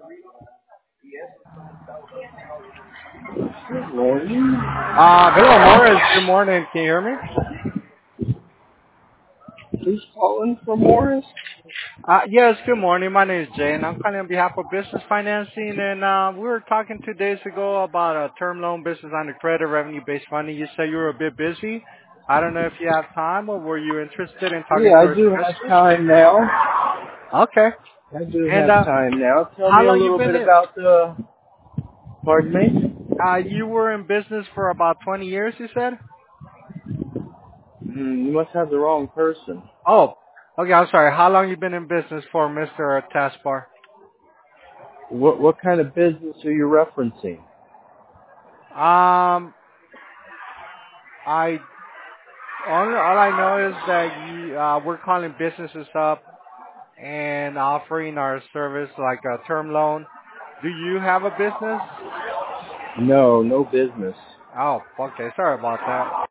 Good morning. Hello, Morris. Good morning. Can you hear me? Who's calling for Morris? Yes, good morning. My name is Jay, and I'm calling on behalf of Business Financing. And we were talking 2 days ago about a term loan business under credit revenue-based funding. You said you were a bit busy. I don't know if you have time, or were you interested in talking Yeah, to I a do have specialist? time now. Okay. I do And have time now. Tell how me a long you little been bit in? about the... Pardon me? You were in business for about 20 years, you said? You must have the wrong person. Oh, okay. I'm sorry. How long you been in business for, Mr. Taspar? What kind of business are you referencing? Um, I all I know is that we're calling businesses up and offering our service like a term loan. Do you have a business? No, no business. Oh, okay. Sorry about that.